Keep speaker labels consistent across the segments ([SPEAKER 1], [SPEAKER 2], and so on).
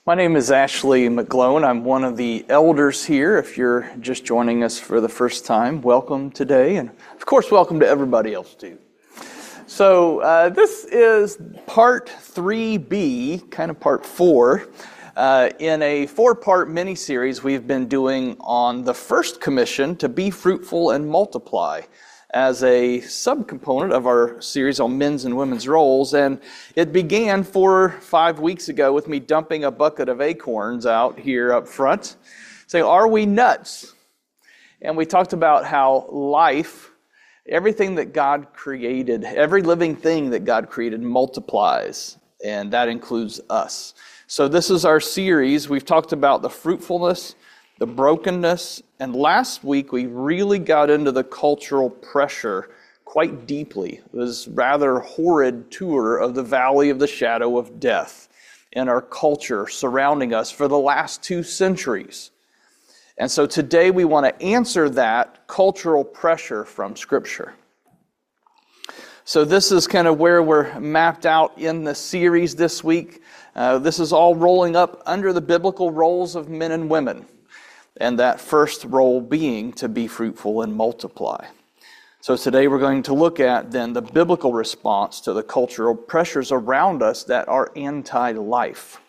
[SPEAKER 1] My name is Ashley McGlone. I'm one of the elders here. If you're just joining us for the first time, welcome today. And of course, welcome to everybody else too. So this is part 3B, kind of part 4, in a 4-part mini-series we've been doing on the first commission to be fruitful and multiply, as a subcomponent of our series on men's and women's roles. And it began 4 or 5 weeks ago with me dumping a bucket of acorns out here up front, saying, are we nuts? And we talked about how life, everything that God created, every living thing that God created multiplies, and that includes us. So this is our series. We've talked about the fruitfulness, the brokenness, and last week we really got into the cultural pressure quite deeply. It was a rather horrid tour of the valley of the shadow of death in our culture surrounding us for the last 2 centuries. And so today we want to answer that cultural pressure from Scripture. So this is kind of where we're mapped out in the series this week. This is all rolling up under the biblical roles of men and women. And that first role being to be fruitful and multiply. So today we're going to look at then the biblical response to the cultural pressures around us that are anti-life.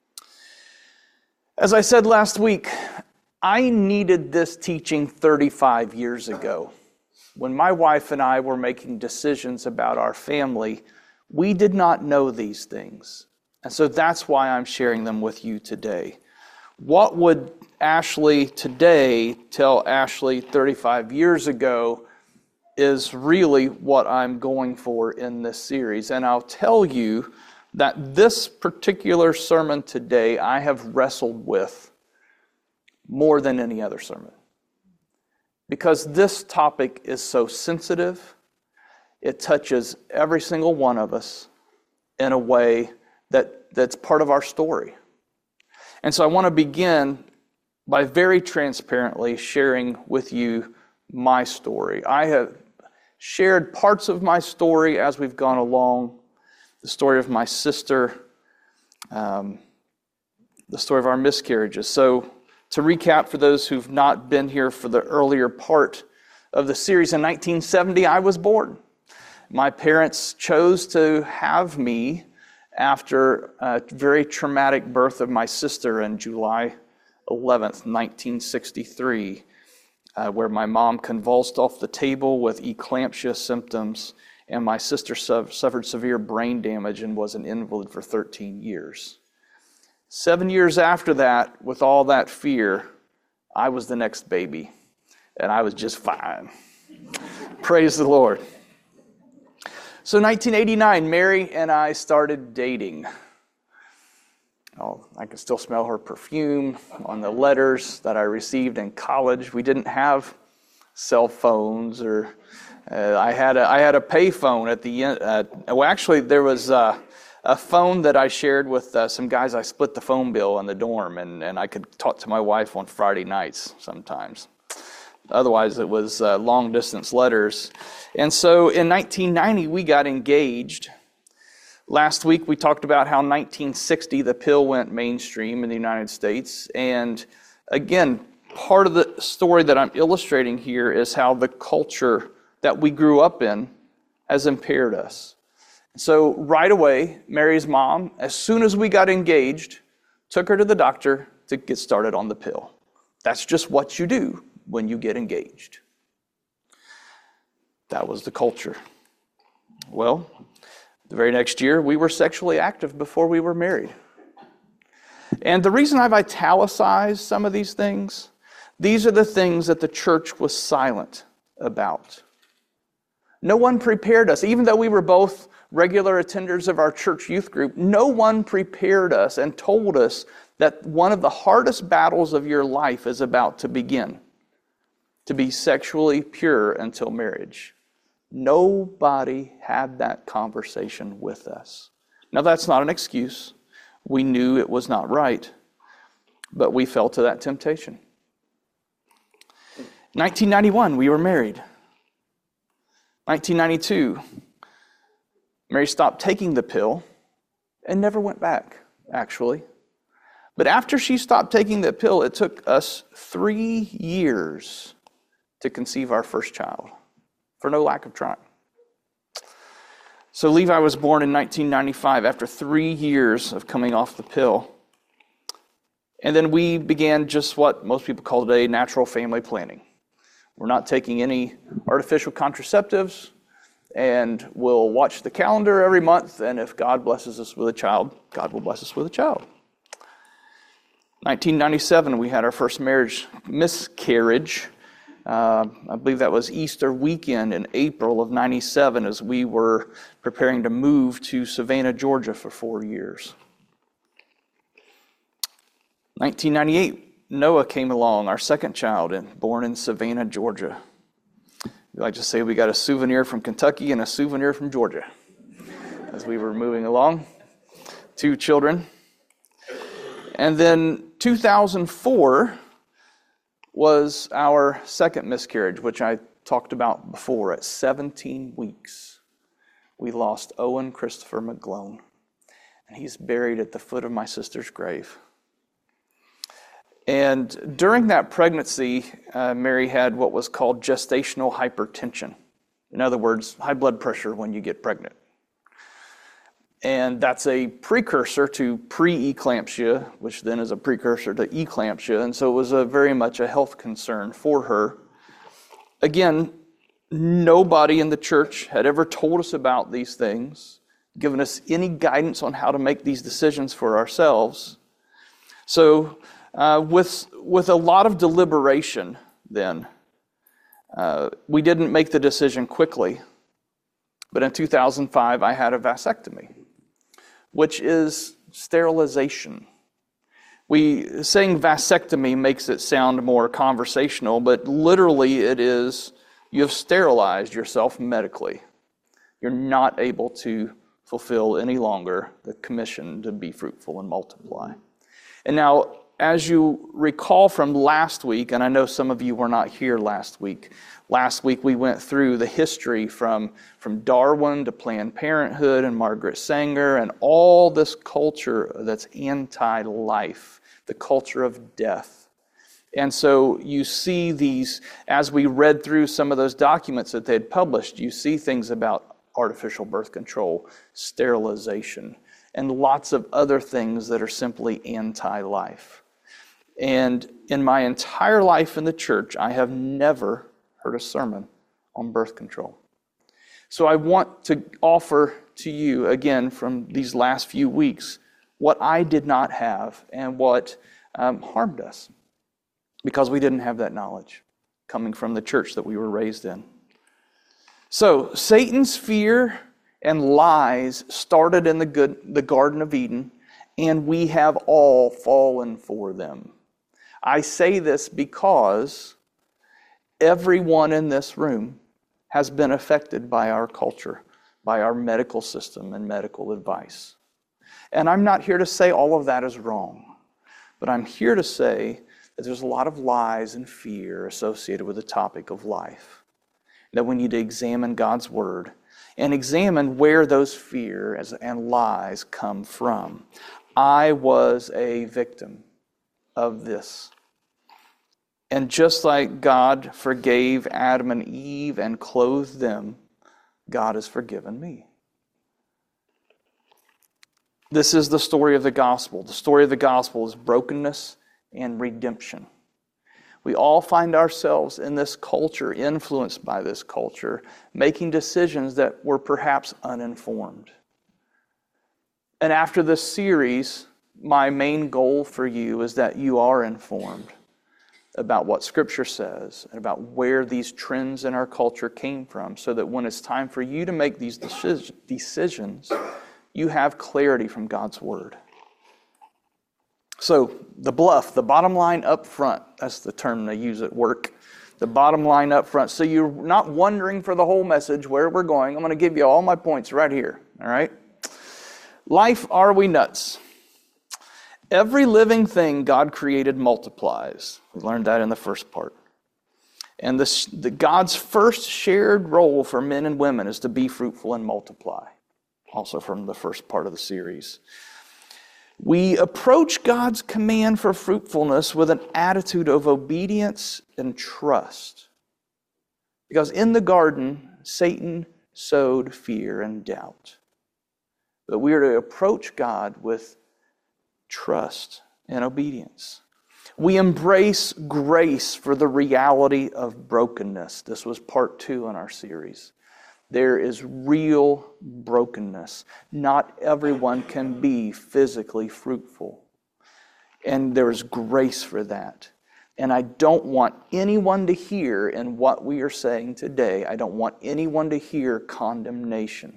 [SPEAKER 1] As I said last week, I needed this teaching 35 years ago. When my wife and I were making decisions about our family, we did not know these things. And so that's why I'm sharing them with you today. What would Ashley today tell Ashley 35 years ago is really what I'm going for in this series. And I'll tell you that this particular sermon today I have wrestled with more than any other sermon. Because this topic is so sensitive, it touches every single one of us in a way that's part of our story. And so I want to begin by very transparently sharing with you my story. I have shared parts of my story as we've gone along, the story of my sister, the story of our miscarriages. So to recap for those who've not been here for the earlier part of the series, in 1970 I was born. My parents chose to have me after a very traumatic birth of my sister in July 11th, 1963, where my mom convulsed off the table with eclampsia symptoms, and my sister suffered severe brain damage and was an invalid for 13 years. 7 years after that, with all that fear, I was the next baby, and I was just fine. Praise the Lord. So 1989, Mary and I started dating. Oh, I can still smell her perfume on the letters that I received in college. We didn't have cell phones, or I had a pay phone at the end. Actually, there was a phone that I shared with some guys. I split the phone bill in the dorm, and I could talk to my wife on Friday nights sometimes. Otherwise, it was long-distance letters. And so in 1990, we got engaged. Last week, we talked about how 1960, the pill went mainstream in the United States. And again, part of the story that I'm illustrating here is how the culture that we grew up in has impaired us. So right away, Mary's mom, as soon as we got engaged, took her to the doctor to get started on the pill. That's just what you do when you get engaged. That was the culture. Well, the very next year, we were sexually active before we were married. And the reason I've italicized some of these things, these are the things that the church was silent about. No one prepared us. Even though we were both regular attenders of our church youth group, no one prepared us and told us that one of the hardest battles of your life is about to begin. To be sexually pure until marriage. Nobody had that conversation with us. Now, that's not an excuse. We knew it was not right, but we fell to that temptation. 1991, we were married. 1992, Mary stopped taking the pill and never went back, actually. But after she stopped taking that pill, it took us 3 years to conceive our first child, for no lack of trying. So Levi was born in 1995 after 3 years of coming off the pill. And then we began just what most people call today natural family planning. We're not taking any artificial contraceptives, and we'll watch the calendar every month, and if God blesses us with a child, God will bless us with a child. 1997, we had our first miscarriage. I believe that was Easter weekend in April of 97 as we were preparing to move to Savannah, Georgia for 4 years. 1998, Noah came along, our second child, born in Savannah, Georgia. We like to say we got a souvenir from Kentucky and a souvenir from Georgia as we were moving along. 2 children. And then 2004 was our second miscarriage, which I talked about before. At 17 weeks, we lost Owen Christopher McGlone, and he's buried at the foot of my sister's grave. And during that pregnancy, Mary had what was called gestational hypertension. In other words, high blood pressure when you get pregnant. And that's a precursor to pre-eclampsia, which then is a precursor to eclampsia. And so it was very much a health concern for her. Again, nobody in the church had ever told us about these things, given us any guidance on how to make these decisions for ourselves. So with a lot of deliberation then, we didn't make the decision quickly. But in 2005, I had a vasectomy, which is sterilization. Saying vasectomy makes it sound more conversational, but literally it is, you have sterilized yourself medically. You're not able to fulfill any longer the commission to be fruitful and multiply. And now, as you recall from last week, and I know some of you were not here last week we went through the history from Darwin to Planned Parenthood and Margaret Sanger and all this culture that's anti-life, the culture of death. And so you see these, as we read through some of those documents that they'd published, you see things about artificial birth control, sterilization, and lots of other things that are simply anti-life. And in my entire life in the church, I have never heard a sermon on birth control. So I want to offer to you, again, from these last few weeks, what I did not have and what harmed us, because we didn't have that knowledge coming from the church that we were raised in. So Satan's fear and lies started in the Garden of Eden, and we have all fallen for them. I say this because everyone in this room has been affected by our culture, by our medical system and medical advice. And I'm not here to say all of that is wrong, but I'm here to say that there's a lot of lies and fear associated with the topic of life, that we need to examine God's Word and examine where those fears and lies come from. I was a victim of this. And just like God forgave Adam and Eve and clothed them, God has forgiven me. This is the story of the gospel. The story of the gospel is brokenness and redemption. We all find ourselves in this culture, influenced by this culture, making decisions that were perhaps uninformed. And after this series, my main goal for you is that you are informed about what Scripture says and about where these trends in our culture came from, so that when it's time for you to make these decisions, you have clarity from God's Word. So the bottom line up front, that's the term they use at work, the bottom line up front. So you're not wondering for the whole message where we're going. I'm going to give you all my points right here, all right? Life, are we nuts? Every living thing God created multiplies. We learned that in the first part. And God's first shared role for men and women is to be fruitful and multiply. Also from the first part of the series. We approach God's command for fruitfulness with an attitude of obedience and trust. Because in the garden, Satan sowed fear and doubt. But we are to approach God with trust and obedience. We embrace grace for the reality of brokenness. This was part 2 in our series. There is real brokenness. Not everyone can be physically fruitful. And there is grace for that. And I don't want anyone to hear in what we are saying today, I don't want anyone to hear condemnation.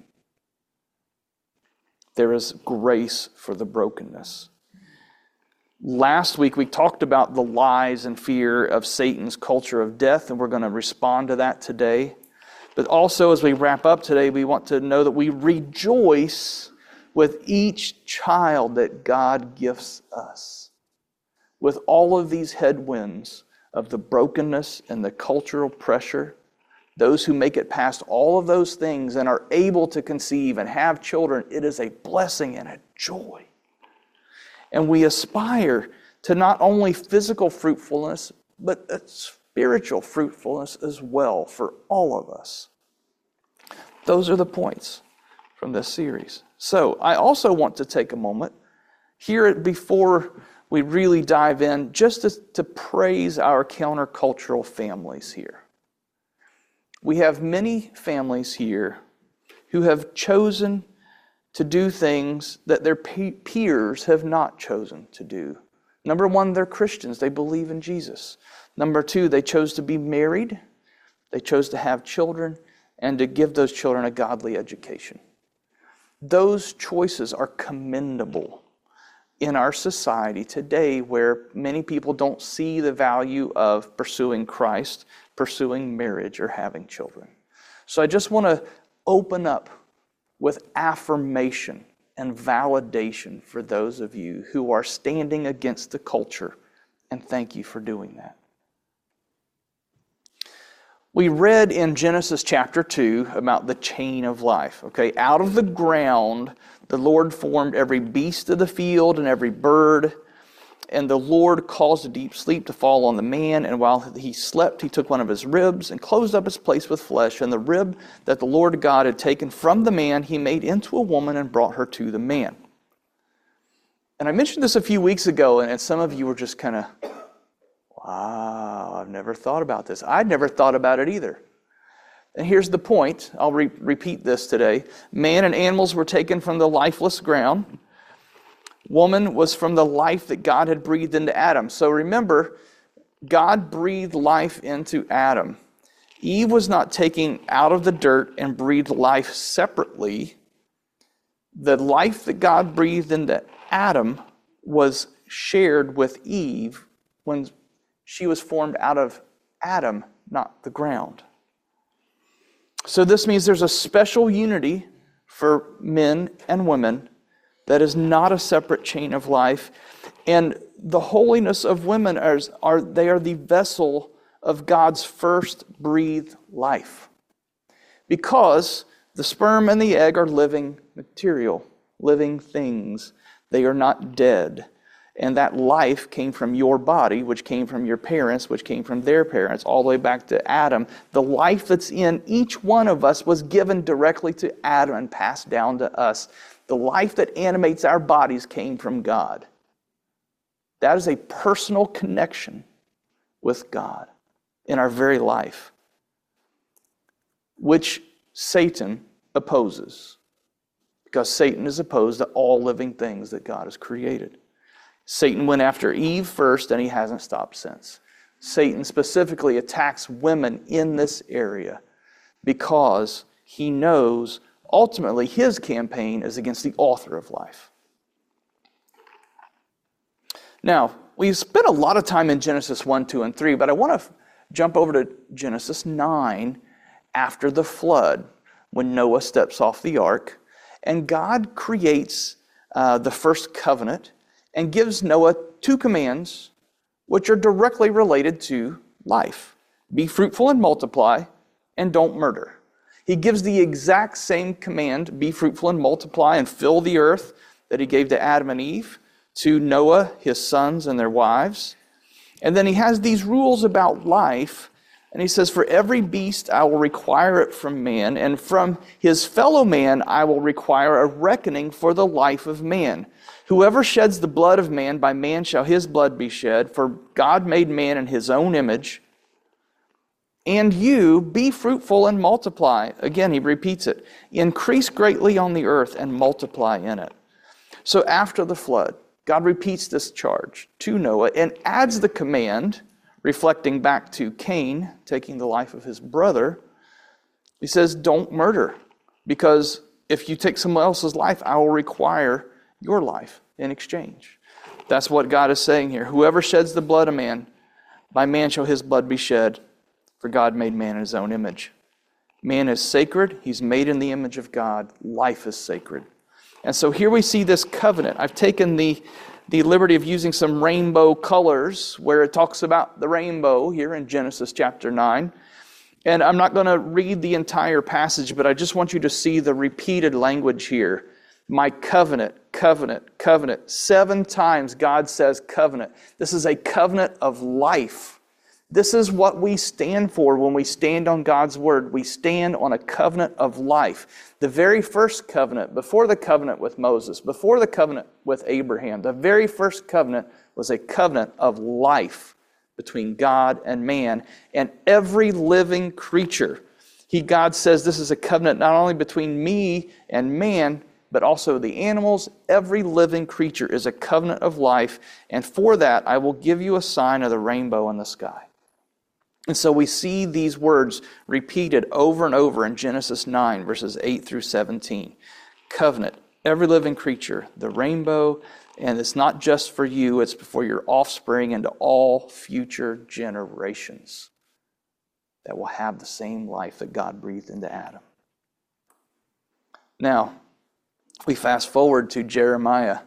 [SPEAKER 1] There is grace for the brokenness. Last week we talked about the lies and fear of Satan's culture of death, and we're going to respond to that today. But also, as we wrap up today, we want to know that we rejoice with each child that God gifts us. With all of these headwinds of the brokenness and the cultural pressure, those who make it past all of those things and are able to conceive and have children, it is a blessing and a joy. And we aspire to not only physical fruitfulness, but a spiritual fruitfulness as well for all of us. Those are the points from this series. So I also want to take a moment here before we really dive in, just to praise our countercultural families here. We have many families here who have chosen to do things that their peers have not chosen to do. Number one, they're Christians. They believe in Jesus. Number two, they chose to be married. They chose to have children and to give those children a godly education. Those choices are commendable in our society today, where many people don't see the value of pursuing Christ, pursuing marriage, or having children. So I just want to open up with affirmation and validation for those of you who are standing against the culture, and thank you for doing that. We read in Genesis chapter 2 about the chain of life. Okay, out of the ground, the Lord formed every beast of the field and every bird, and the Lord caused a deep sleep to fall on the man, and while he slept, he took one of his ribs and closed up his place with flesh, and the rib that the Lord God had taken from the man, he made into a woman and brought her to the man. And I mentioned this a few weeks ago, and some of you were just kind of, wow, I've never thought about this. I'd never thought about it either. And here's the point. I'll repeat this today. Man and animals were taken from the lifeless ground. Woman was from the life that God had breathed into Adam. So remember, God breathed life into Adam. Eve was not taken out of the dirt and breathed life separately. The life that God breathed into Adam was shared with Eve when she was formed out of Adam, not the ground. So this means there's a special unity for men and women that is not a separate chain of life. And the holiness of women they are the vessel of God's first breathed life. Because the sperm and the egg are living material, living things. They are not dead. And that life came from your body, which came from your parents, which came from their parents, all the way back to Adam. The life that's in each one of us was given directly to Adam and passed down to us. The life that animates our bodies came from God. That is a personal connection with God in our very life, which Satan opposes, because Satan is opposed to all living things that God has created. Satan went after Eve first, and he hasn't stopped since. Satan specifically attacks women in this area because he knows ultimately his campaign is against the author of life. Now, we've spent a lot of time in Genesis 1, 2, and 3, but I want to jump over to Genesis 9 after the flood, when Noah steps off the ark, and God creates the first covenant and gives Noah 2 commands which are directly related to life. Be fruitful and multiply, and don't murder. He gives the exact same command, be fruitful and multiply and fill the earth, that he gave to Adam and Eve, to Noah, his sons, and their wives. And then he has these rules about life. And he says, for every beast I will require it from man, and from his fellow man I will require a reckoning for the life of man. Whoever sheds the blood of man, by man shall his blood be shed, for God made man in his own image. And you, be fruitful and multiply. Again, he repeats it. Increase greatly on the earth and multiply in it. So after the flood, God repeats this charge to Noah and adds the command, reflecting back to Cain, taking the life of his brother. He says, don't murder, because if you take someone else's life, I will require your life in exchange. That's what God is saying here. Whoever sheds the blood of man, by man shall his blood be shed, for God made man in his own image. Man is sacred. He's made in the image of God. Life is sacred. And so here we see this covenant. I've taken the liberty of using some rainbow colors where it talks about the rainbow here in Genesis chapter 9. And I'm not going to read the entire passage, but I just want you to see the repeated language here. My covenant, covenant, covenant. 7 times God says covenant. This is a covenant of life. This is what we stand for when we stand on God's word. We stand on a covenant of life. The very first covenant, before the covenant with Moses, before the covenant with Abraham, the very first covenant was a covenant of life between God and man and every living creature. God says this is a covenant not only between me and man, but also the animals. Every living creature is a covenant of life, and for that I will give you a sign of the rainbow in the sky. And so we see these words repeated over and over in Genesis 9, verses 8 through 17. Covenant, every living creature, the rainbow, and it's not just for you, it's for your offspring and to all future generations that will have the same life that God breathed into Adam. Now, we fast forward to Jeremiah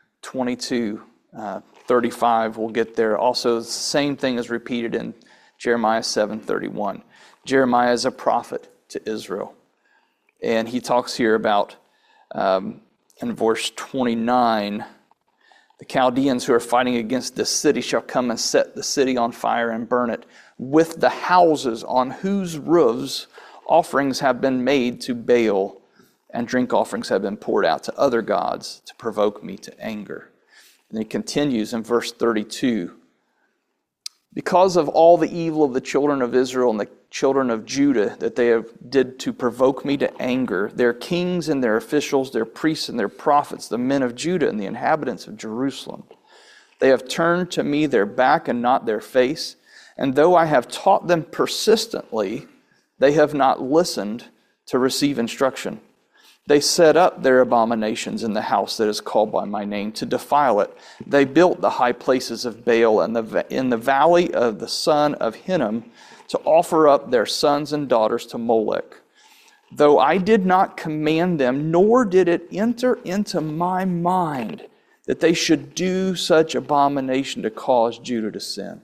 [SPEAKER 1] 22:35. We'll get there. Also, the same thing is repeated in Jeremiah 7:31. Jeremiah is a prophet to Israel. And he talks here about, in verse 29, the Chaldeans who are fighting against this city shall come and set the city on fire and burn it, with the houses on whose roofs offerings have been made to Baal, and drink offerings have been poured out to other gods to provoke me to anger. And he continues in verse 32. Because of all the evil of the children of Israel and the children of Judah that they have did to provoke me to anger, their kings and their officials, their priests and their prophets, the men of Judah and the inhabitants of Jerusalem, they have turned to me their back and not their face. And though I have taught them persistently, they have not listened to receive instruction. They set up their abominations in the house that is called by my name to defile it. They built the high places of Baal in the valley of the son of Hinnom to offer up their sons and daughters to Molech. Though I did not command them, nor did it enter into my mind that they should do such abomination to cause Judah to sin.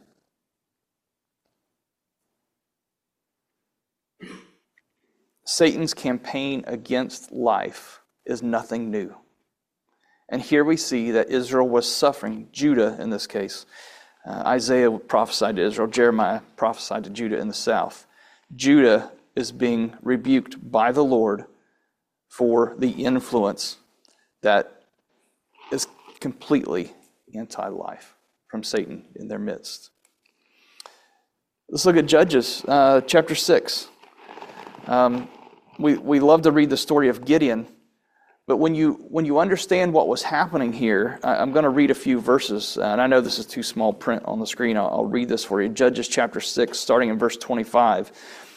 [SPEAKER 1] Satan's campaign against life is nothing new. And here we see that Israel was suffering, Judah in this case. Isaiah prophesied to Israel, Jeremiah prophesied to Judah in the south. Judah is being rebuked by the Lord for the influence that is completely anti-life from Satan in their midst. Let's look at Judges chapter 6. We love to read the story of Gideon, but when you understand what was happening here, I'm going to read a few verses, and I know this is too small print on the screen. I'll read this for you. Judges chapter 6, starting in verse 25.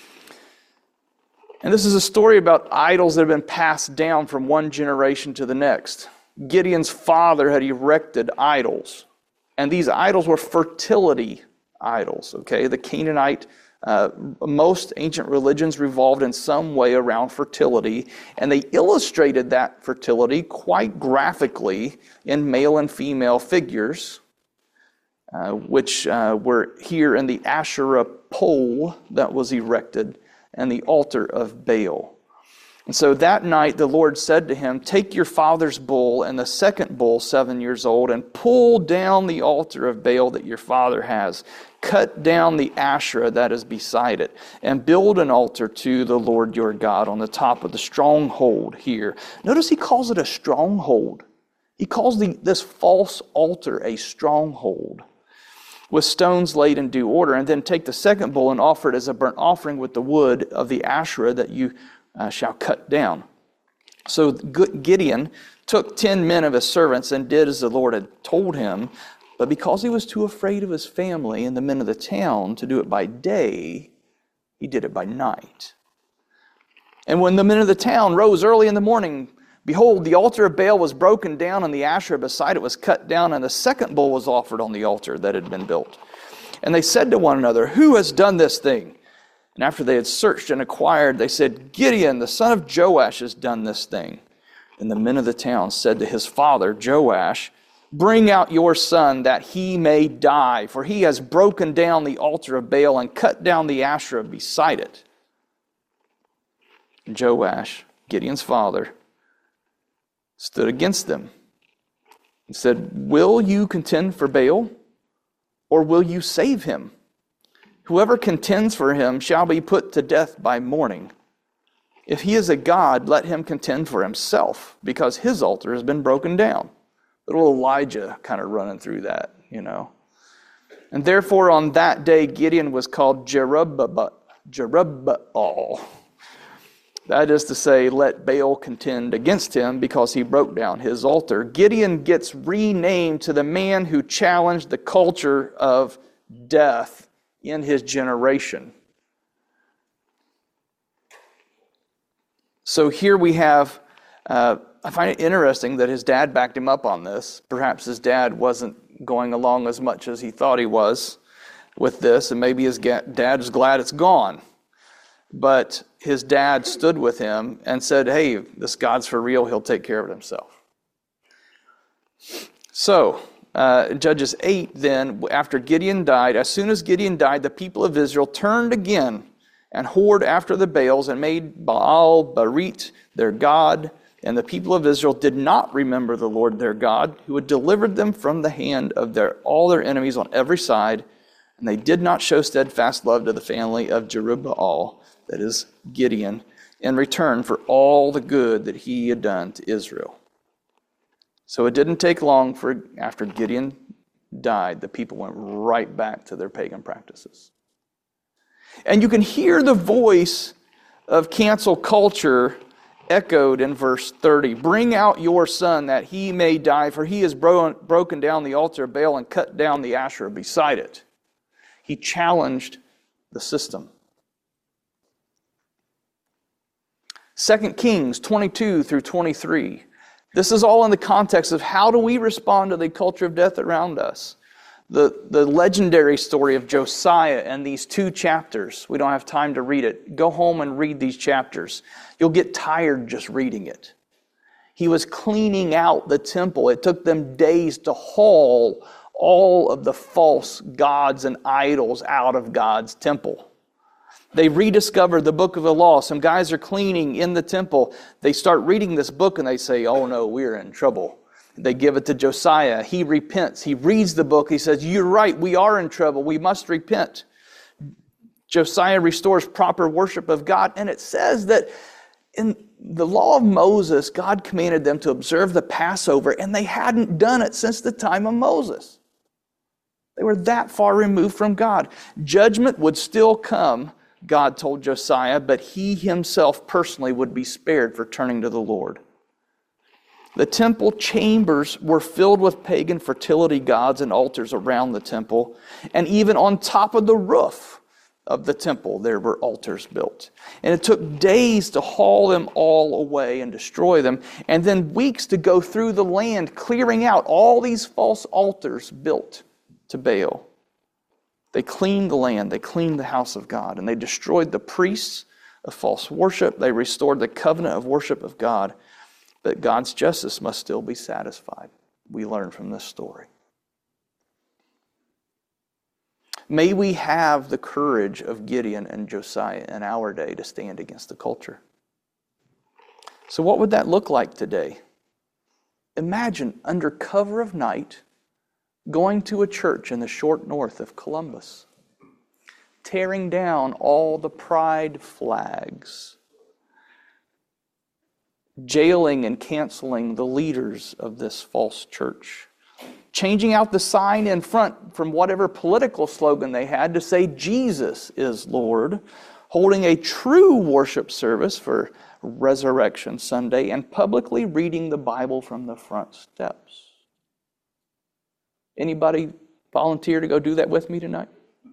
[SPEAKER 1] And this is a story about idols that have been passed down from one generation to the next. Gideon's father had erected idols, and these idols were fertility idols. Okay, the Canaanite. Most ancient religions revolved in some way around fertility, and they illustrated that fertility quite graphically in male and female figures, which were here in the Asherah pole that was erected and the altar of Baal. And so that night the Lord said to him, "Take your father's bull and the second bull, 7 years old, and pull down the altar of Baal that your father has. Cut down the Asherah that is beside it, and build an altar to the Lord your God on the top of the stronghold here." Notice he calls it a stronghold. He calls this false altar a stronghold, with stones laid in due order. And then take the second bull and offer it as a burnt offering with the wood of the Asherah that you shall cut down. So Gideon took 10 men of his servants and did as the Lord had told him. But because he was too afraid of his family and the men of the town to do it by day, he did it by night. And when the men of the town rose early in the morning, behold, the altar of Baal was broken down, and the Asherah beside it was cut down, and the second bull was offered on the altar that had been built. And they said to one another, "Who has done this thing?" And after they had searched and inquired, they said, "Gideon, the son of Joash, has done this thing." And the men of the town said to his father, Joash, "Bring out your son that he may die, for he has broken down the altar of Baal and cut down the Asherah beside it." And Joash, Gideon's father, stood against them and said, "Will you contend for Baal, or will you save him? Whoever contends for him shall be put to death by morning. If he is a god, let him contend for himself, because his altar has been broken down." Little Elijah kind of running through that, you know. And therefore on that day Gideon was called Jerubbaal. That is to say, let Baal contend against him, because he broke down his altar. Gideon gets renamed to the man who challenged the culture of death in his generation. So here we have, I find it interesting that his dad backed him up on this. Perhaps his dad wasn't going along as much as he thought he was with this, and maybe his dad is glad it's gone. But his dad stood with him and said, "Hey, this God's for real. He'll take care of it himself." So, Judges 8, then, after Gideon died, as soon as Gideon died, the people of Israel turned again and whored after the Baals and made Baal-Berith their god. And the people of Israel did not remember the Lord their God, who had delivered them from the hand of all their enemies on every side. And they did not show steadfast love to the family of Jerubbaal, that is Gideon, in return for all the good that he had done to Israel. So it didn't take long for after Gideon died, the people went right back to their pagan practices. And you can hear the voice of cancel culture echoed in verse 30. "Bring out your son that he may die, for he has broken down the altar of Baal and cut down the Asherah beside it." He challenged the system. 2 Kings 22 through 23. This is all in the context of how do we respond to the culture of death around us. The legendary story of Josiah and these 2 chapters. We don't have time to read it. Go home and read these chapters. You'll get tired just reading it. He was cleaning out the temple. It took them days to haul all of the false gods and idols out of God's temple. They rediscovered the book of the law. Some guys are cleaning in the temple. They start reading this book and they say, "Oh no, we're in trouble." They give it to Josiah. He repents. He reads the book. He says, "You're right, we are in trouble. We must repent." Josiah restores proper worship of God. And it says that in the law of Moses, God commanded them to observe the Passover, and they hadn't done it since the time of Moses. They were that far removed from God. Judgment would still come, God told Josiah, but he himself personally would be spared for turning to the Lord. The temple chambers were filled with pagan fertility gods and altars around the temple. And even on top of the roof of the temple, there were altars built. And it took days to haul them all away and destroy them, and then weeks to go through the land, clearing out all these false altars built to Baal. They cleaned the land, they cleaned the house of God, and they destroyed the priests of false worship. They restored the covenant of worship of God. But God's justice must still be satisfied. We learn from this story. May we have the courage of Gideon and Josiah in our day to stand against the culture. So what would that look like today? Imagine under cover of night going to a church in the short north of Columbus, tearing down all the pride flags, jailing and canceling the leaders of this false church, changing out the sign in front from whatever political slogan they had to say Jesus is Lord, holding a true worship service for Resurrection Sunday, and publicly reading the Bible from the front steps. Anybody volunteer to go do that with me tonight?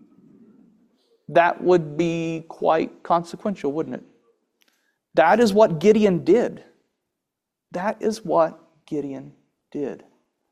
[SPEAKER 1] That would be quite consequential, wouldn't it? That is what Gideon did. That is what Gideon did.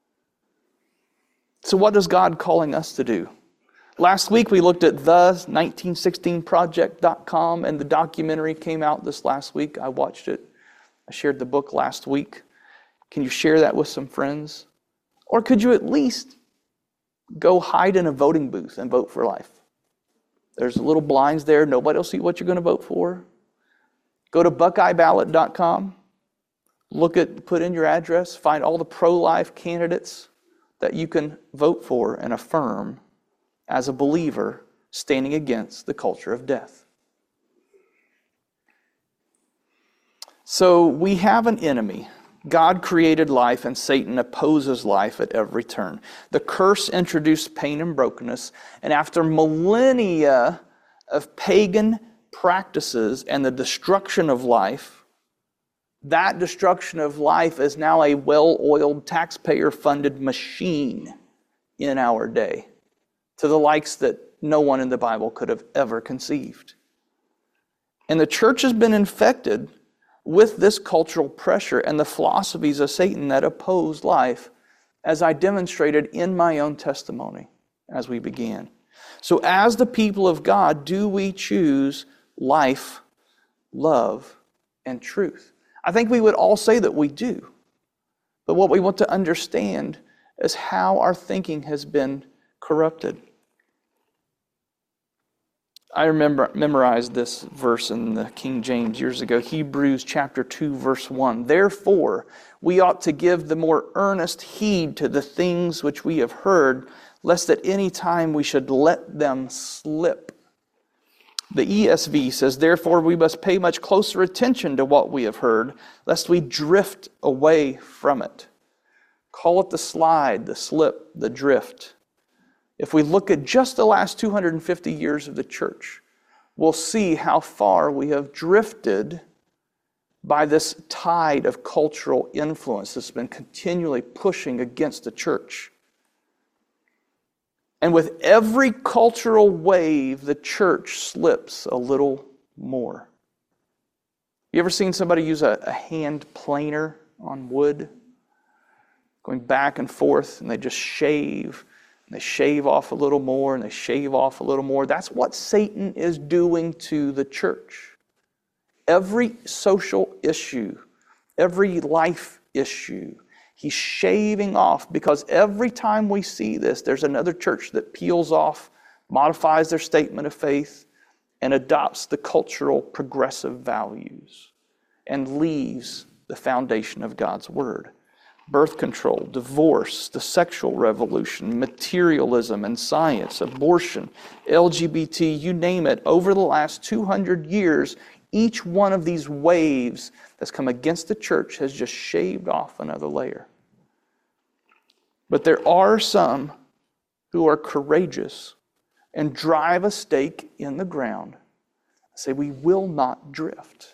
[SPEAKER 1] So what is God calling us to do? Last week we looked at the1916project.com, and the documentary came out this last week. I watched it. I shared the book last week. Can you share that with some friends? Or could you at least go hide in a voting booth and vote for life? There's little blinds there. Nobody will see what you're going to vote for. Go to buckeyeballot.com. Put in your address. Find all the pro-life candidates that you can vote for and affirm as a believer standing against the culture of death. So we have an enemy. God created life, and Satan opposes life at every turn. The curse introduced pain and brokenness, and after millennia of pagan practices and the destruction of life, that destruction of life is now a well-oiled, taxpayer-funded machine in our day, to the likes that no one in the Bible could have ever conceived. And the church has been infected with this cultural pressure and the philosophies of Satan that oppose life, as I demonstrated in my own testimony as we began. So as the people of God, do we choose life, love, and truth? I think we would all say that we do. But what we want to understand is how our thinking has been corrupted. I memorized this verse in the King James years ago, Hebrews chapter 2, verse 1. Therefore, we ought to give the more earnest heed to the things which we have heard, lest at any time we should let them slip. The ESV says, therefore we must pay much closer attention to what we have heard, lest we drift away from it. Call it the slide, the slip, the drift. If we look at just the last 250 years of the church, we'll see how far we have drifted by this tide of cultural influence that's been continually pushing against the church. And with every cultural wave, the church slips a little more. You ever seen somebody use a hand planer on wood? Going back and forth, and they just shave. And they shave off a little more, and they shave off a little more. That's what Satan is doing to the church. Every social issue, every life issue, he's shaving off, because every time we see this, there's another church that peels off, modifies their statement of faith, and adopts the cultural progressive values and leaves the foundation of God's Word. Birth control, divorce, the sexual revolution, materialism and science, abortion, LGBT, you name it. Over the last 200 years, each one of these waves that's come against the church has just shaved off another layer. But there are some who are courageous and drive a stake in the ground, say we will not drift.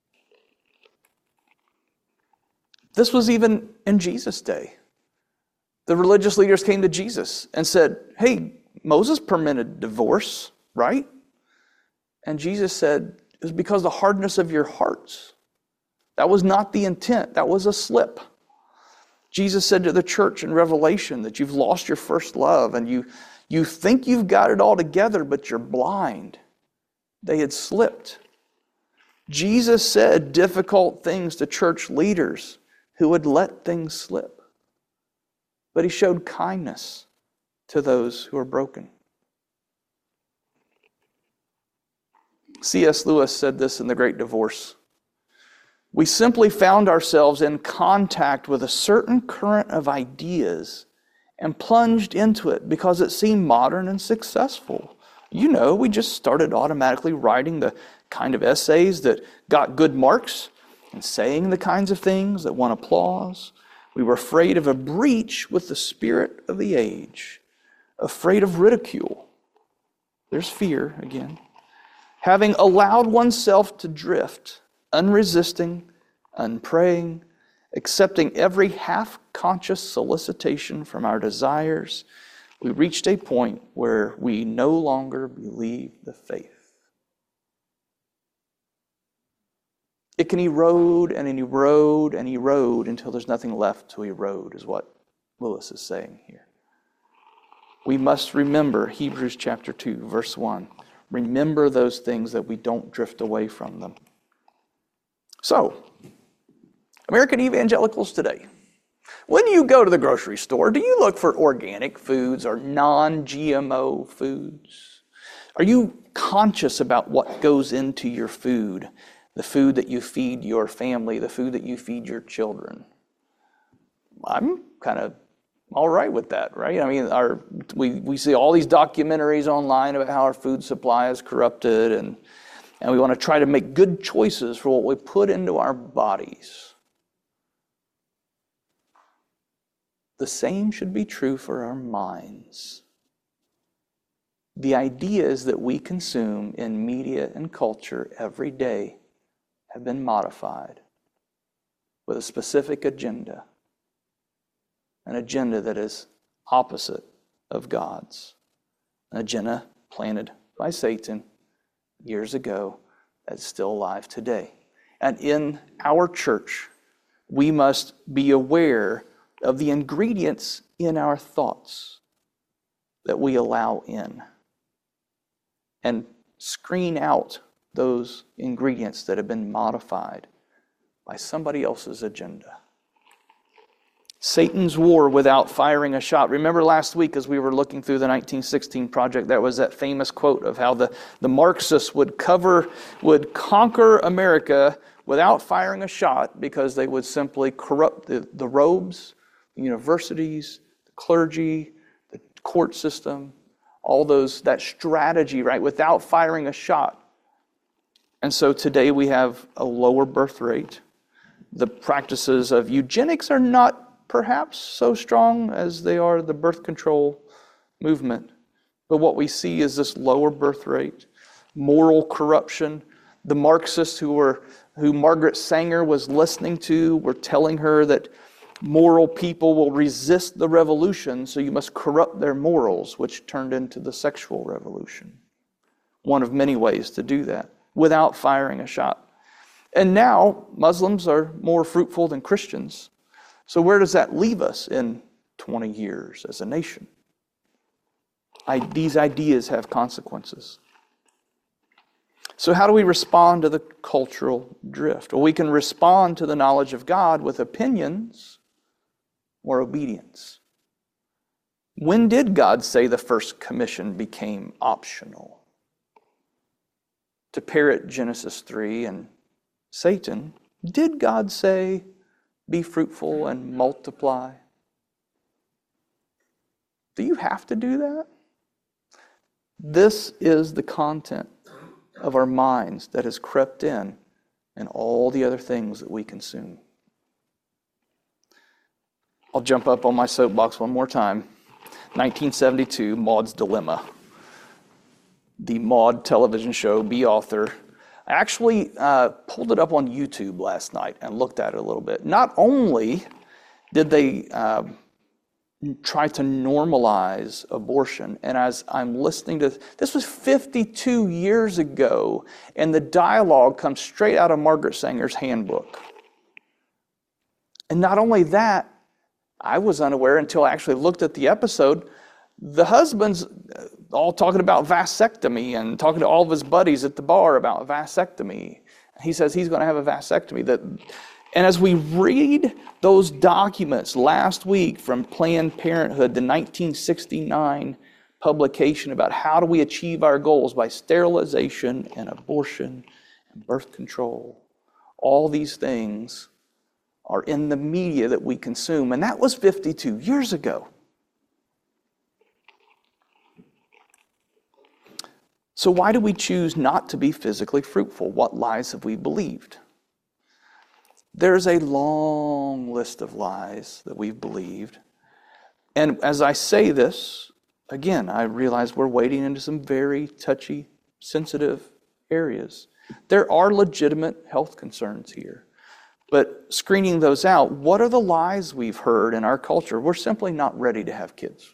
[SPEAKER 1] This was even in Jesus' day. The religious leaders came to Jesus and said, hey, Moses permitted divorce, right? And Jesus said, it was because of the hardness of your hearts. That was not the intent. That was a slip. Jesus said to the church in Revelation that you've lost your first love, and you think you've got it all together, but you're blind. They had slipped. Jesus said difficult things to church leaders who would let things slip. But he showed kindness to those who are broken. C.S. Lewis said this in The Great Divorce. We simply found ourselves in contact with a certain current of ideas and plunged into it because it seemed modern and successful. We just started automatically writing the kind of essays that got good marks and saying the kinds of things that won applause. We were afraid of a breach with the spirit of the age, afraid of ridicule. There's fear again. Having allowed oneself to drift, unresisting, unpraying, accepting every half-conscious solicitation from our desires, we reached a point where we no longer believe the faith. It can erode and erode and erode until there's nothing left to erode, is what Lewis is saying here. We must remember Hebrews chapter 2, verse 1. Remember those things that we don't drift away from them. So, American evangelicals today, when you go to the grocery store, do you look for organic foods or non-GMO foods? Are you conscious about what goes into your food? The food that you feed your family, the food that you feed your children. I'm kind of all right with that, right? I mean, we see all these documentaries online about how our food supply is corrupted, and we want to try to make good choices for what we put into our bodies. The same should be true for our minds. The ideas that we consume in media and culture every day have been modified with a specific agenda, an agenda that is opposite of God's, an agenda planted by Satan years ago that's still alive today. And in our church, we must be aware of the ingredients in our thoughts that we allow in and screen out those ingredients that have been modified by somebody else's agenda. Satan's war without firing a shot. Remember last week as we were looking through the 1916 Project, there was that famous quote of how the Marxists would conquer America without firing a shot because they would simply corrupt the robes, the universities, the clergy, the court system, all that strategy, right, without firing a shot. And so today we have a lower birth rate. The practices of eugenics are not perhaps so strong as they are the birth control movement. But what we see is this lower birth rate, moral corruption. The Marxists who Margaret Sanger was listening to were telling her that moral people will resist the revolution, so you must corrupt their morals, which turned into the sexual revolution. One of many ways to do that, without firing a shot. And now Muslims are more fruitful than Christians. So where does that leave us in 20 years as a nation? These ideas have consequences. So how do we respond to the cultural drift? Well, we can respond to the knowledge of God with opinions or obedience. When did God say the first commission became optional? To parrot Genesis 3 and Satan, did God say, be fruitful and multiply? Do you have to do that? This is the content of our minds that has crept in and all the other things that we consume. I'll jump up on my soapbox one more time. 1972, Maud's Dilemma. The Maud television show, Be Author. I actually pulled it up on YouTube last night and looked at it a little bit. Not only did they try to normalize abortion, and as I'm listening to this was 52 years ago, and the dialogue comes straight out of Margaret Sanger's handbook. And not only that, I was unaware until I actually looked at the episode. The husband's all talking about vasectomy and talking to all of his buddies at the bar about vasectomy. He says he's going to have a vasectomy. And as we read those documents last week from Planned Parenthood, the 1969 publication about how do we achieve our goals by sterilization and abortion and birth control, All these things are in the media that we consume, and that was 52 years ago. So why do we choose not to be physically fruitful? What lies have we believed? There's a long list of lies that we've believed. And as I say this, again, I realize we're wading into some very touchy, sensitive areas. There are legitimate health concerns here. But screening those out, what are the lies we've heard in our culture? We're simply not ready to have kids.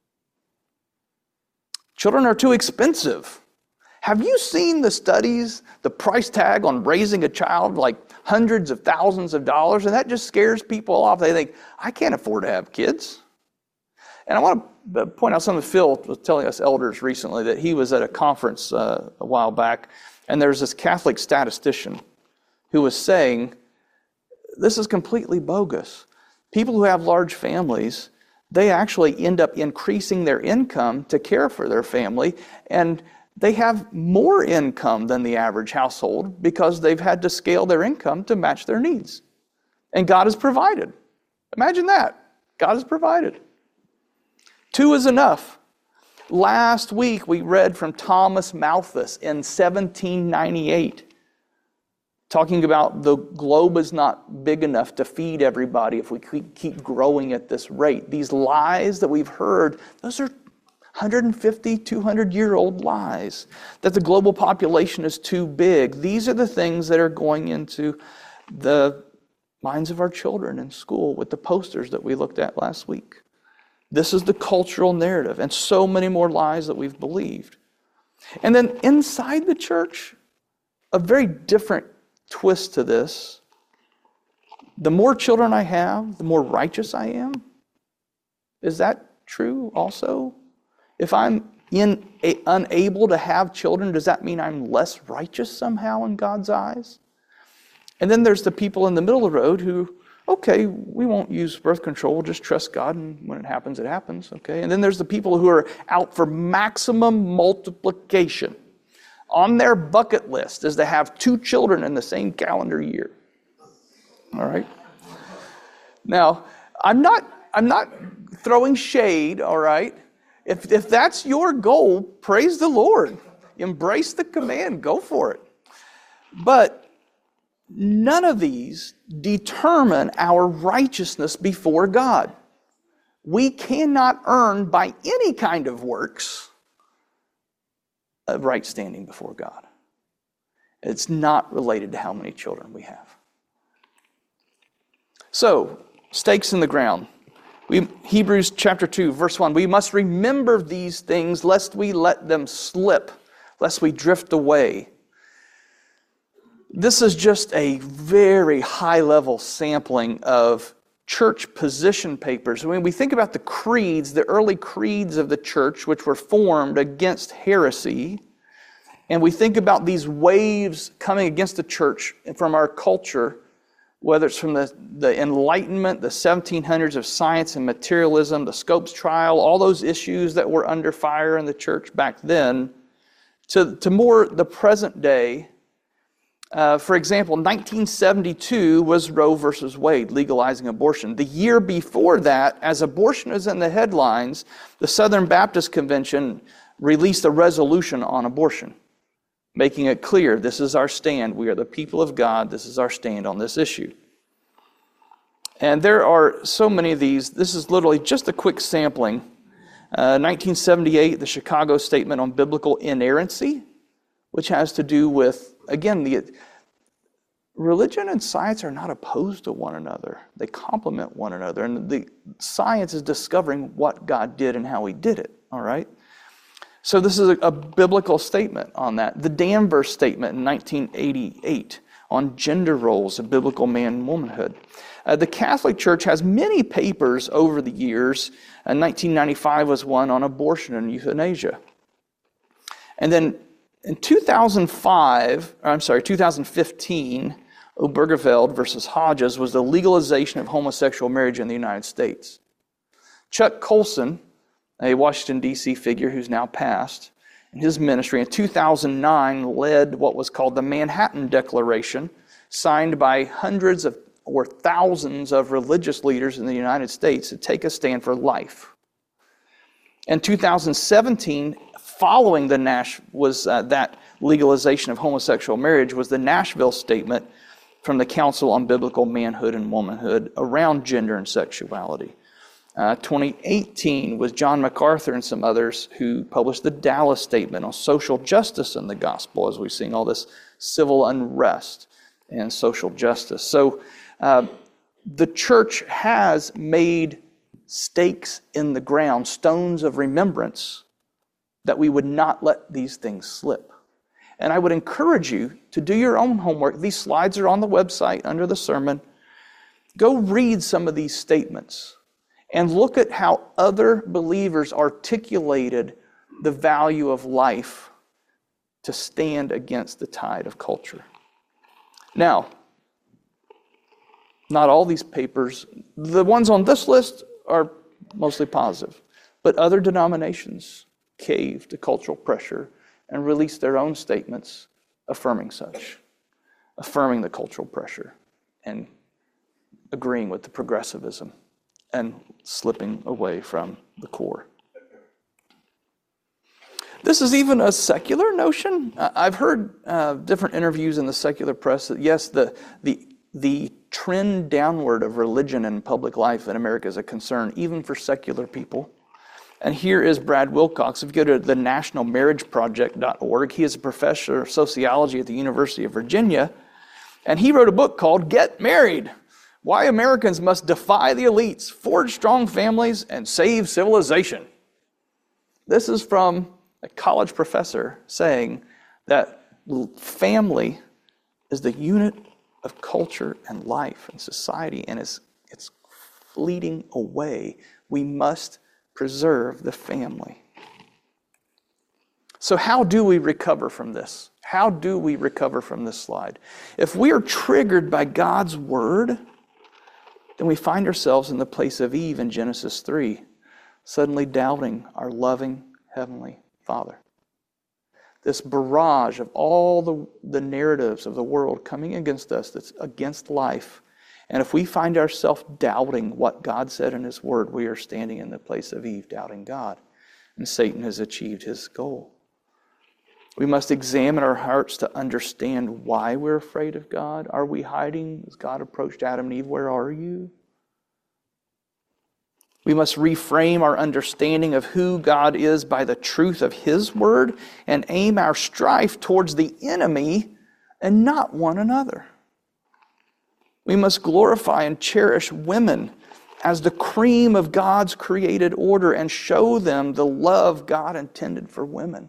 [SPEAKER 1] Children are too expensive. Have you seen the studies, the price tag on raising a child, like hundreds of thousands of dollars? And that just scares people off. They think, I can't afford to have kids. And I want to point out something Phil was telling us elders recently, that he was at a conference a while back, and there's this Catholic statistician who was saying, this is completely bogus. People who have large families, they actually end up increasing their income to care for their family, and they have more income than the average household because they've had to scale their income to match their needs. And God has provided. Imagine that. God has provided. 2 is enough. Last week we read from Thomas Malthus in 1798, talking about the globe is not big enough to feed everybody if we keep growing at this rate. These lies that we've heard, those are 150, 200-year-old lies, that the global population is too big. These are the things that are going into the minds of our children in school with the posters that we looked at last week. This is the cultural narrative, and so many more lies that we've believed. And then inside the church, a very different twist to this. The more children I have, the more righteous I am. Is that true also? If I'm unable to have children, does that mean I'm less righteous somehow in God's eyes? And then there's the people in the middle of the road who, okay, we won't use birth control, we'll just trust God, and when it happens, okay? And then there's the people who are out for maximum multiplication. On their bucket list is to have 2 children in the same calendar year. All right? Now, I'm not throwing shade, all right? If that's your goal, praise the Lord. Embrace the command, go for it. But none of these determine our righteousness before God. We cannot earn by any kind of works a right standing before God. It's not related to how many children we have. So, stakes in the ground. Hebrews chapter 2, verse 1, we must remember these things lest we let them slip, lest we drift away. This is just a very high-level sampling of church position papers. When we think about the creeds, the early creeds of the church, which were formed against heresy, and we think about these waves coming against the church from our culture, whether it's from the Enlightenment, the 1700s of science and materialism, the Scopes trial, all those issues that were under fire in the church back then, to more the present day. For example, 1972 was Roe versus Wade, legalizing abortion. The year before that, as abortion is in the headlines, the Southern Baptist Convention released a resolution on abortion, making it clear, this is our stand. We are the people of God. This is our stand on this issue. And there are so many of these. This is literally just a quick sampling. 1978, the Chicago Statement on Biblical Inerrancy, which has to do with, again, the religion and science are not opposed to one another. They complement one another. And the science is discovering what God did and how He did it, all right? So this is a biblical statement on that. The Danvers Statement in 1988 on gender roles of biblical man and womanhood. The Catholic Church has many papers over the years. 1995 was one on abortion and euthanasia. And then in 2015, Obergefell versus Hodges was the legalization of homosexual marriage in the United States. Chuck Colson, a Washington, D.C. figure who's now passed, in his ministry in 2009 led what was called the Manhattan Declaration, signed by hundreds of or thousands of religious leaders in the United States to take a stand for life. In 2017, following that legalization of homosexual marriage was the Nashville Statement from the Council on Biblical Manhood and Womanhood around gender and sexuality. 2018 was John MacArthur and some others who published the Dallas Statement on social justice in the gospel, as we're seeing all this civil unrest and social justice. So the church has made stakes in the ground, stones of remembrance, that we would not let these things slip. And I would encourage you to do your own homework. These slides are on the website under the sermon. Go read some of these statements and look at how other believers articulated the value of life to stand against the tide of culture. Now, not all these papers, the ones on this list are mostly positive, but other denominations caved to cultural pressure and released their own statements affirming the cultural pressure and agreeing with the progressivism and slipping away from the core. This is even a secular notion. I've heard different interviews in the secular press that yes, the trend downward of religion in public life in America is a concern, even for secular people. And here is Brad Wilcox. If you go to the nationalmarriageproject.org, he is a professor of sociology at the University of Virginia, and he wrote a book called Get Married: Why Americans Must Defy the Elites, Forge Strong Families, and Save Civilization. This is from a college professor saying that family is the unit of culture and life and society, and it's fleeting away. We must preserve the family. So how do we recover from this? How do we recover from this slide? If we are triggered by God's word, then we find ourselves in the place of Eve in Genesis 3, suddenly doubting our loving Heavenly Father. This barrage of all the narratives of the world coming against us, that's against life. And if we find ourselves doubting what God said in His Word, we are standing in the place of Eve, doubting God. And Satan has achieved his goal. We must examine our hearts to understand why we're afraid of God. Are we hiding? As God approached Adam and Eve, where are you? We must reframe our understanding of who God is by the truth of His Word and aim our strife towards the enemy and not one another. We must glorify and cherish women as the cream of God's created order and show them the love God intended for women.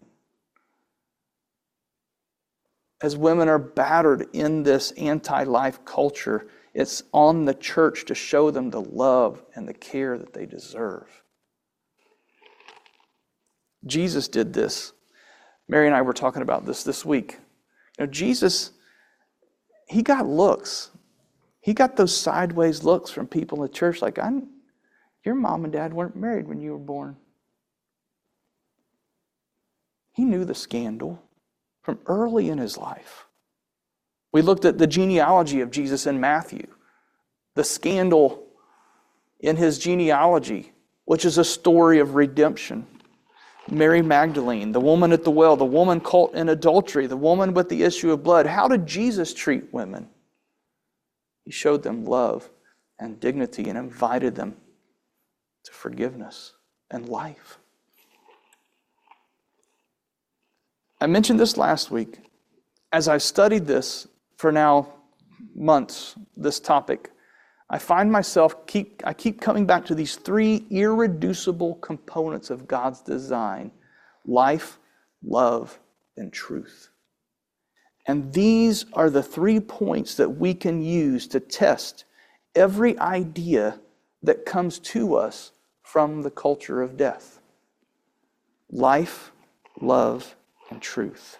[SPEAKER 1] As women are battered in this anti-life culture, it's on the church to show them the love and the care that they deserve. Jesus did this. Mary and I were talking about this week. Jesus, He got looks. He got those sideways looks from people in the church like, your mom and dad weren't married when you were born. He knew the scandal from early in His life. We looked at the genealogy of Jesus in Matthew, the scandal in His genealogy, which is a story of redemption. Mary Magdalene, the woman at the well, the woman caught in adultery, the woman with the issue of blood. How did Jesus treat women? He showed them love and dignity and invited them to forgiveness and life. I mentioned this last week. As I've studied this for now months, this topic, I find myself I keep coming back to these three irreducible components of God's design: life, love, and truth. And these are the 3 points that we can use to test every idea that comes to us from the culture of death. Life, love, and truth.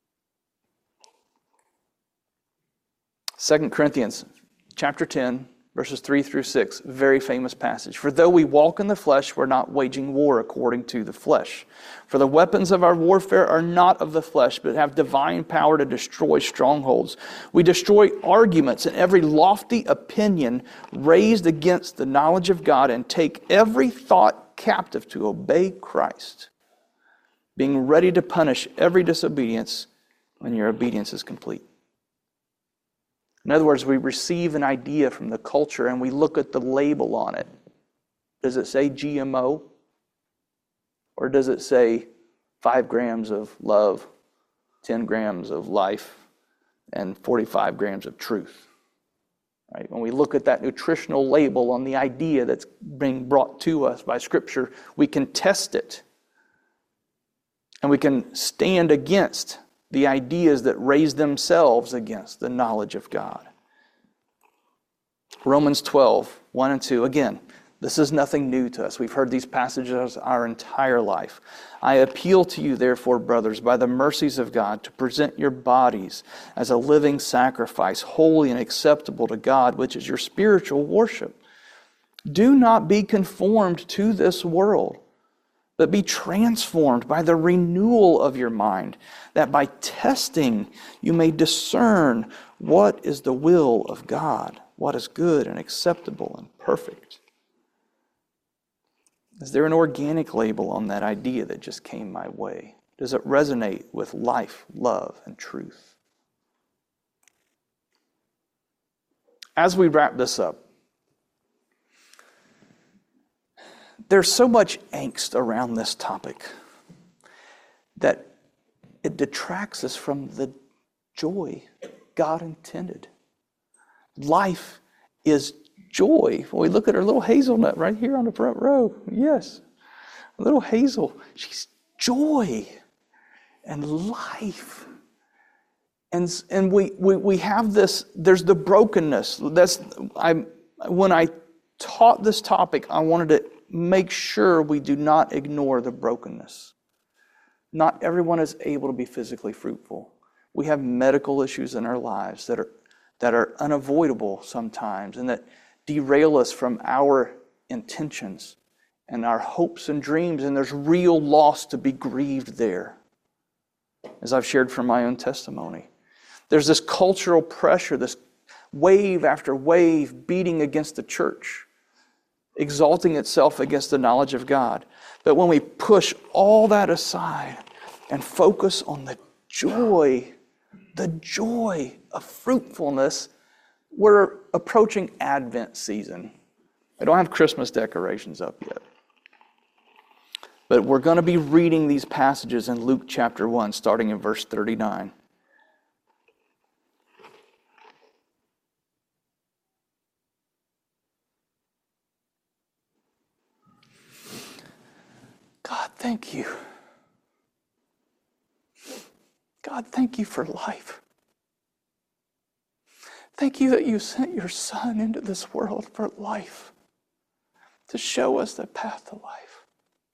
[SPEAKER 1] 2 Corinthians chapter 10, verses 3 through 6, very famous passage. For though we walk in the flesh, we're not waging war according to the flesh. For the weapons of our warfare are not of the flesh, but have divine power to destroy strongholds. We destroy arguments and every lofty opinion raised against the knowledge of God, and take every thought captive to obey Christ, being ready to punish every disobedience when your obedience is complete. In other words, we receive an idea from the culture and we look at the label on it. Does it say GMO? Or does it say 5 grams of love, 10 grams of life, and 45 grams of truth? Right? When we look at that nutritional label on the idea that's being brought to us by Scripture, we can test it. And we can stand against the ideas that raise themselves against the knowledge of God. Romans 12, 1 and 2. Again, this is nothing new to us. We've heard these passages our entire life. I appeal to you, therefore, brothers, by the mercies of God, to present your bodies as a living sacrifice, holy and acceptable to God, which is your spiritual worship. Do not be conformed to this world, but be transformed by the renewal of your mind, that by testing you may discern what is the will of God, what is good and acceptable and perfect. Is there an organic label on that idea that just came my way? Does it resonate with life, love, and truth? As we wrap this up, there's so much angst around this topic that it detracts us from the joy God intended. Life is joy. When we look at our little hazelnut right here on the front row, yes, a little hazel, she's joy and life. And we have this, there's the brokenness. When I taught this topic, I wanted to make sure we do not ignore the brokenness. Not everyone is able to be physically fruitful. We have medical issues in our lives that are unavoidable sometimes and that derail us from our intentions and our hopes and dreams, and there's real loss to be grieved there, as I've shared from my own testimony. There's this cultural pressure, this wave after wave beating against the church, exalting itself against the knowledge of God. But when we push all that aside and focus on the joy of fruitfulness, we're approaching Advent season. I don't have Christmas decorations up yet. But we're going to be reading these passages in Luke chapter 1, starting in verse 39. God, thank you. God, thank you for life. Thank you that you sent your Son into this world for life, to show us the path to life.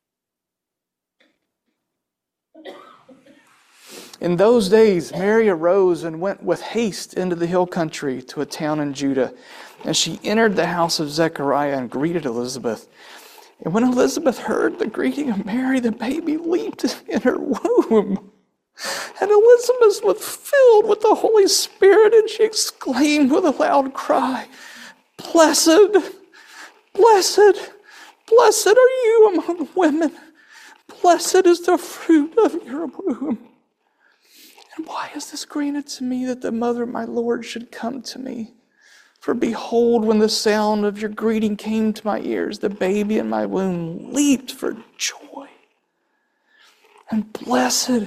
[SPEAKER 1] In those days, Mary arose and went with haste into the hill country to a town in Judah. And she entered the house of Zechariah and greeted Elizabeth. And when Elizabeth heard the greeting of Mary, the baby leaped in her womb. And Elizabeth was filled with the Holy Spirit, and she exclaimed with a loud cry, Blessed, blessed, blessed are you among women. Blessed is the fruit of your womb. And why is this granted to me, that the mother of my Lord should come to me? For behold, when the sound of your greeting came to my ears, the baby in my womb leaped for joy. And blessed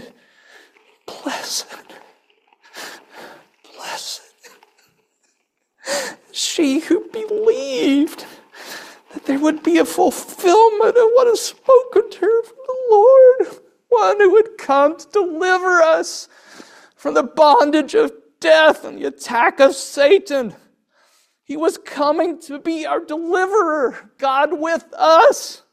[SPEAKER 1] she who believed that there would be a fulfillment of what is spoken to her from the Lord, one who would come to deliver us from the bondage of death and the attack of Satan. He was coming to be our deliverer, God with us.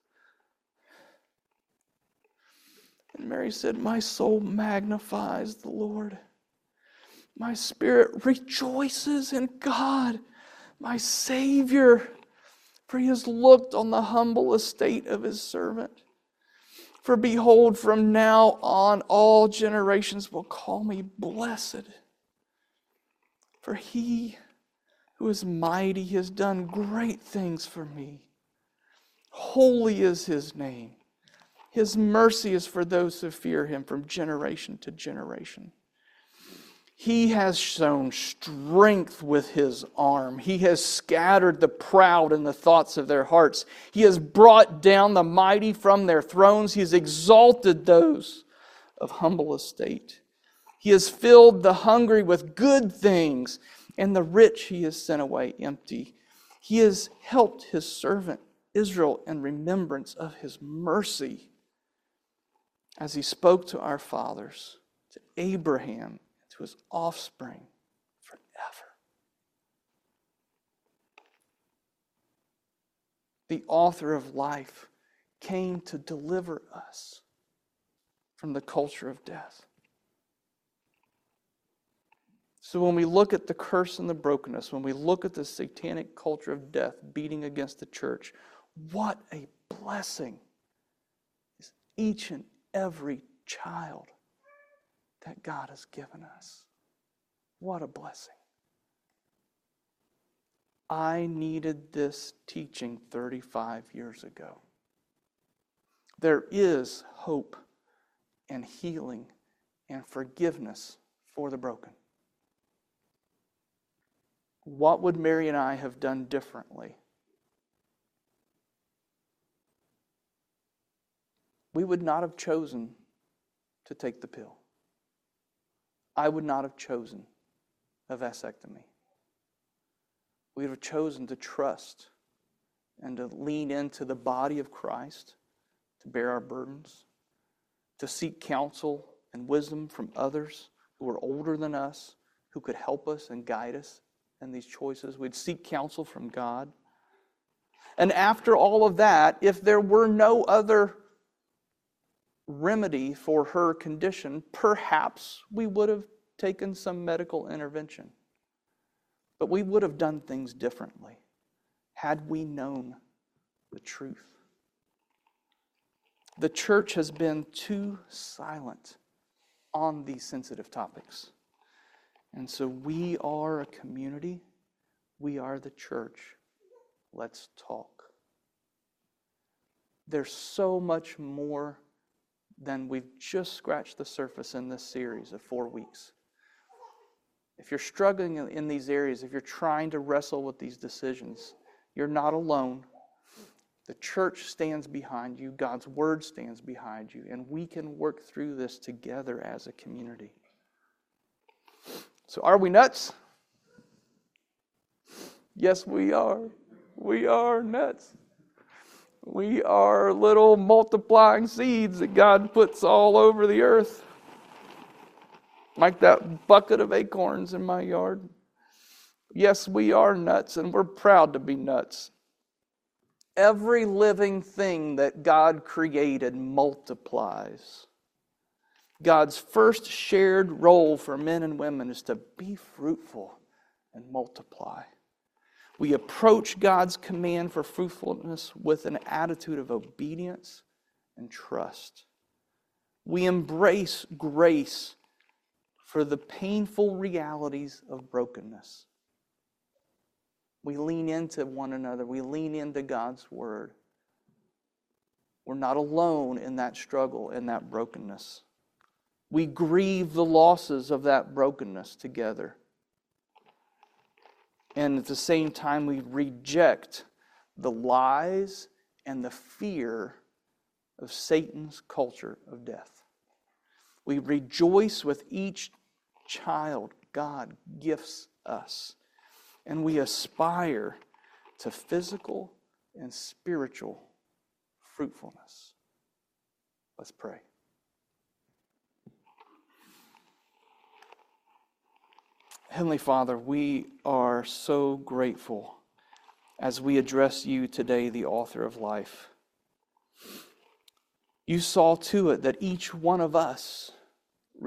[SPEAKER 1] And Mary said, My soul magnifies the Lord. My spirit rejoices in God, my Savior, for he has looked on the humble estate of his servant. For behold, from now on all generations will call me blessed. For he who is mighty has done great things for me. Holy is his name. His mercy is for those who fear him from generation to generation. He has shown strength with his arm. He has scattered the proud in the thoughts of their hearts. He has brought down the mighty from their thrones. He has exalted those of humble estate. He has filled the hungry with good things, and the rich he has sent away empty. He has helped his servant Israel in remembrance of his mercy, as he spoke to our fathers, to Abraham, to his offspring forever. The author of life came to deliver us from the culture of death. So when we look at the curse and the brokenness, when we look at the satanic culture of death beating against the church, what a blessing is each and every child that God has given us. What a blessing. I needed this teaching 35 years ago. There is hope and healing and forgiveness for the broken. What would Mary and I have done differently? We would not have chosen to take the pill. I would not have chosen a vasectomy. We would have chosen to trust and to lean into the body of Christ, to bear our burdens, to seek counsel and wisdom from others who are older than us, who could help us and guide us in these choices. We'd seek counsel from God. And after all of that, if there were no other remedy for her condition, perhaps we would have taken some medical intervention. But we would have done things differently had we known the truth. The church has been too silent on these sensitive topics. And so we are a community. We are the church. Let's talk. There's so much more than we've just scratched the surface in this series of 4 weeks. If you're struggling in these areas, if you're trying to wrestle with these decisions, you're not alone. The church stands behind you. God's word stands behind you. And we can work through this together as a community. So are we nuts? Yes, we are. We are nuts. We are little multiplying seeds that God puts all over the earth. Like that bucket of acorns in my yard. Yes, we are nuts, and we're proud to be nuts. Every living thing that God created multiplies. God's first shared role for men and women is to be fruitful and multiply. We approach God's command for fruitfulness with an attitude of obedience and trust. We embrace grace for the painful realities of brokenness. We lean into one another. We lean into God's word. We're not alone in that struggle, in that brokenness. We grieve the losses of that brokenness together. And at the same time, we reject the lies and the fear of Satan's culture of death. We rejoice with each child God gifts us. And we aspire to physical and spiritual fruitfulness. Let's pray. Heavenly Father, we are so grateful as we address you today, the author of life. You saw to it that each one of us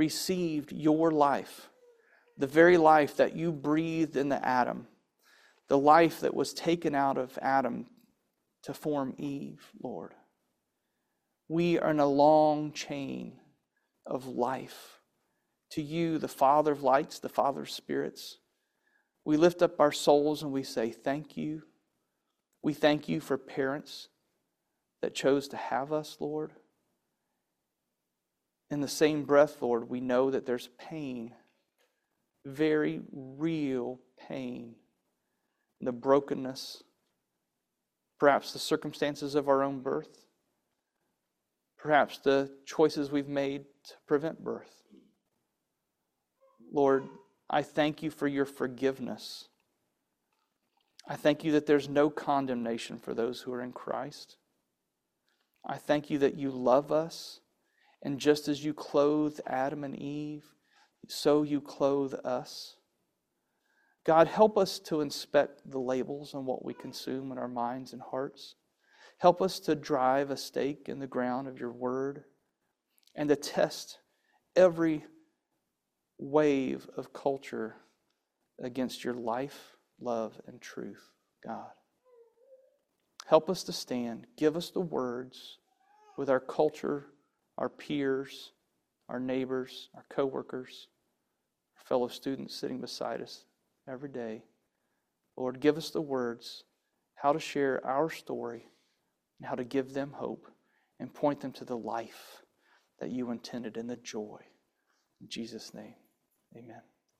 [SPEAKER 1] received your life, the very life that you breathed into Adam, the life that was taken out of Adam to form Eve, Lord. We are in a long chain of life. To you, the Father of lights, the Father of spirits, we lift up our souls and we say thank you. We thank you for parents that chose to have us, Lord. In the same breath, Lord, we know that there's pain, very real pain, in the brokenness, perhaps the circumstances of our own birth, perhaps the choices we've made to prevent birth. Lord, I thank you for your forgiveness. I thank you that there's no condemnation for those who are in Christ. I thank you that you love us, and just as you clothed Adam and Eve, so you clothe us. God, help us to inspect the labels on what we consume in our minds and hearts. Help us to drive a stake in the ground of your word and to test every wave of culture against your life, love, and truth, God. Help us to stand. Give us the words with our culture, our peers, our neighbors, our coworkers, our fellow students sitting beside us every day. Lord, give us the words, how to share our story and how to give them hope and point them to the life that you intended and the joy. In Jesus' name, amen.